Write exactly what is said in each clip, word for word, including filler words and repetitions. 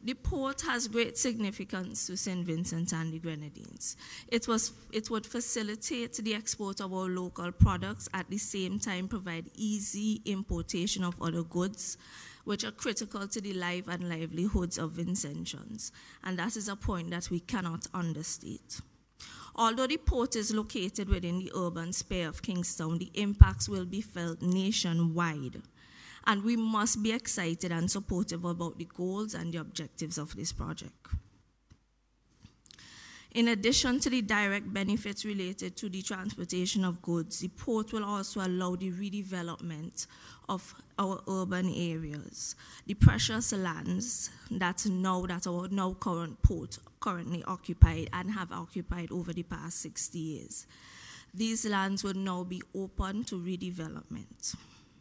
The port has great significance to Saint Vincent and the Grenadines. It, was, it would facilitate the export of our local products, at the same time provide easy importation of other goods, which are critical to the life and livelihoods of Vincentians. And that is a point that we cannot understate. Although the port is located within the urban sphere of Kingstown, the impacts will be felt nationwide. And we must be excited and supportive about the goals and the objectives of this project. In addition to the direct benefits related to the transportation of goods, the port will also allow the redevelopment of our urban areas. The precious lands that now that our now current port currently occupied and have occupied over the past sixty years. These lands will now be open to redevelopment.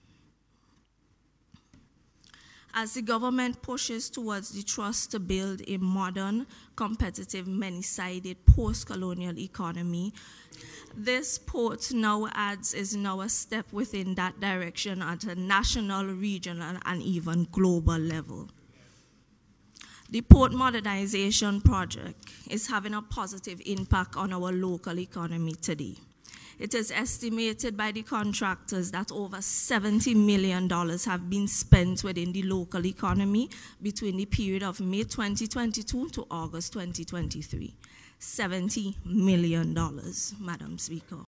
As the government pushes towards the trust to build a modern, competitive, many-sided post-colonial economy, this port now adds is now a step within that direction at a national, regional, and even global level. The port modernization project is having a positive impact on our local economy today. It is estimated by the contractors that over seventy million dollars have been spent within the local economy between the period of May twenty twenty-two to August twenty twenty-three. seventy million dollars, Madam Speaker.